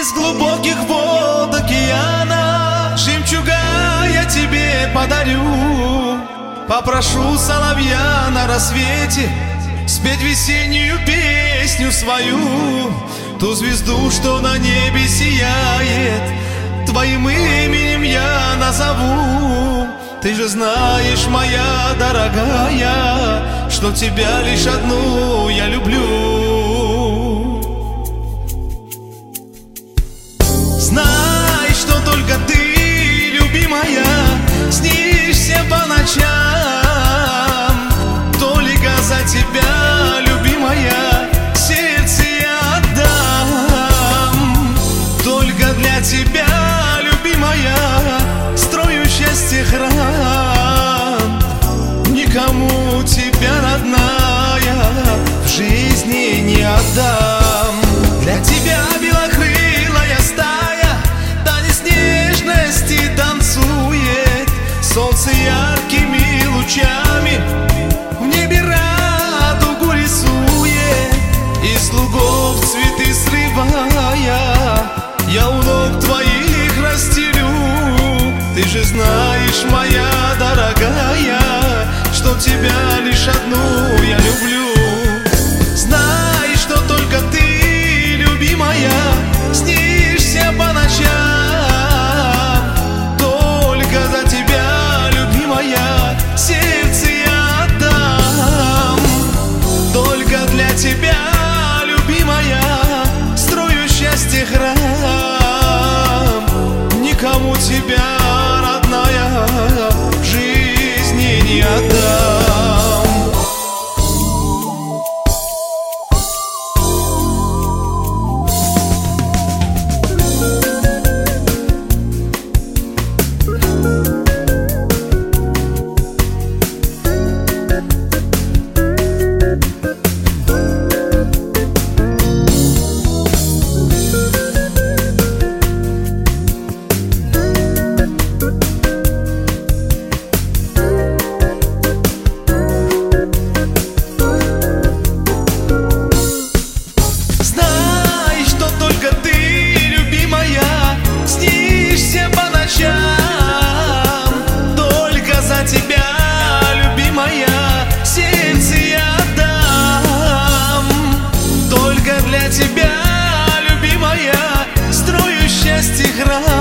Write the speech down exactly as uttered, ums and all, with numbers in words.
Из глубоких вод океана жемчуга я тебе подарю. Попрошу соловья на рассвете спеть весеннюю песню свою. Ту звезду, что на небе сияет, твоим именем я назову. Ты же знаешь, моя дорогая, что тебя лишь одну я люблю. Знай, что только ты, любимая, снишься по ночам. Только за тебя, любимая, сердце я отдам. Только для тебя, любимая, строю счастье храм. Никому тебя, родная, в жизни не отдам. Для тебя белокрылая стая танец нежности танцует. Солнце яркими лучами в небе радугу рисует. Из лугов цветы срывая, я у ног твоих расстелю. Ты же знаешь, моя дорогая, что тебя лишь одну я люблю. Знай, что только ты, любимая, снишься по ночам. Только за тебя, любимая, сердце я отдам. Только для тебя, любимая, строю счастье храм. Никому тебя, родная, в жизни не отдам. Только за тебя, любимая, сердце я отдам. Только для тебя, любимая, строю счастье храм.